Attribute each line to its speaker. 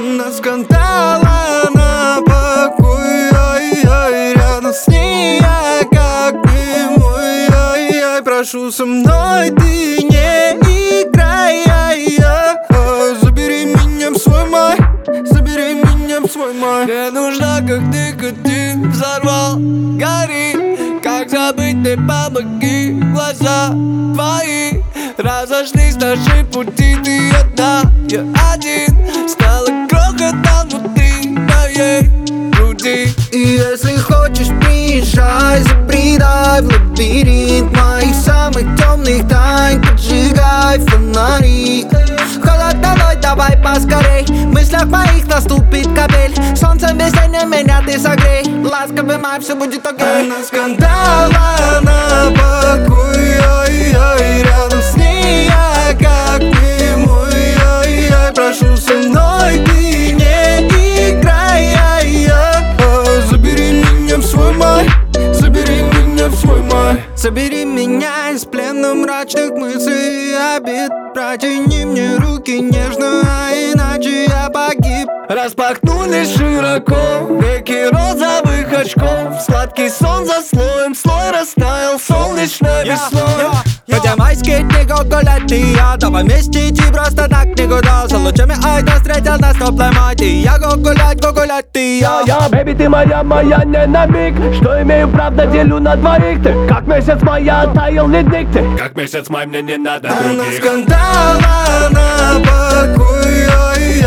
Speaker 1: Она скандала на покой, ай-яй. Рядом с ней я как немой, ай-яй. Прошу, со мной ты не играй, ай-яй. Забери меня в свой май, забери меня в свой май. Мне нужна, как никотин взорвал, гори. Как забыть, ты помоги, глаза твои разошлись наши пути, ты одна, я один. Стала крохотом внутри моей груди. И если хочешь, приезжай, забредай в лабиринт моих самых темных тайн. Поджигай фонари. Холодно, давай поскорей. В мыслях моих наступит капель. Солнце без тени меня ты согрей. Ласковый май, все будет окей. Она скандала на покой, ай-яй. Рядом с ней я как немой, ай-яй. Прошу, со мной ты не играй, ай-яй. Забери меня в свой май, забери меня в свой май. Забери меня из плена мрачных мыслей и обид. Протяни мне руки нежно, а иначе я погиб. Распахнулись широко веки розовых очков. Сладкий сон за слоем, слой растаял солнечной весной. Хотя майские дни гулять ты и я, давай вместе идти просто так никуда. За лучами айда встретил нас теплой май. Ты и я гулять ты и я.
Speaker 2: Бэби, ты моя не на миг. Что имею, правда, делю на двоих. Ты как месяц мая, таял ледник. Ты как месяц май, мне не надо других.
Speaker 1: Она скандала на покой, ай.